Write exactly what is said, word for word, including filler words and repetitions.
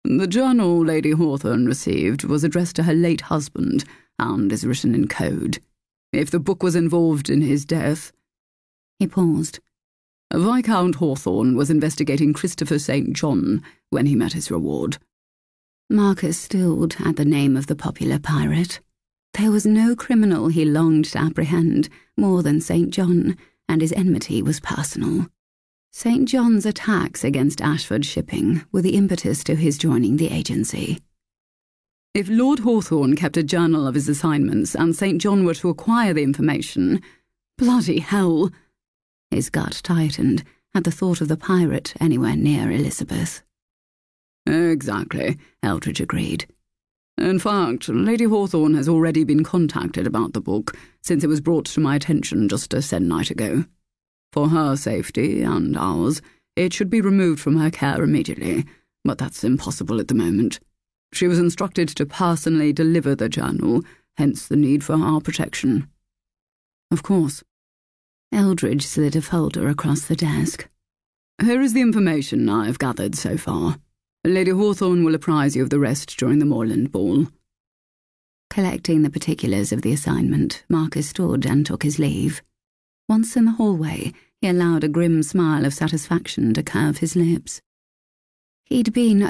The journal Lady Hawthorne received was addressed to her late husband and is written in code. If the book was involved in his death—" He paused. "Viscount Hawthorne was investigating Christopher Saint John when he met his reward." Marcus stilled at the name of the popular pirate. There was no criminal he longed to apprehend more than Saint John, and his enmity was personal. Saint John's attacks against Ashford Shipping were the impetus to his joining the agency. If Lord Hawthorne kept a journal of his assignments and Saint John were to acquire the information— bloody hell! His gut tightened at the thought of the pirate anywhere near Elizabeth. "Exactly," Eldridge agreed. "In fact, Lady Hawthorne has already been contacted about the book since it was brought to my attention just a se'nnight ago. For her safety and ours, it should be removed from her care immediately, but that's impossible at the moment. She was instructed to personally deliver the journal, hence the need for our protection." "Of course." Eldridge slid a folder across the desk. "Here is the information I have gathered so far. Lady Hawthorne will apprise you of the rest during the Moorland Ball." Collecting the particulars of the assignment, Marcus stood and took his leave. Once in the hallway, he allowed a grim smile of satisfaction to curve his lips. He'd been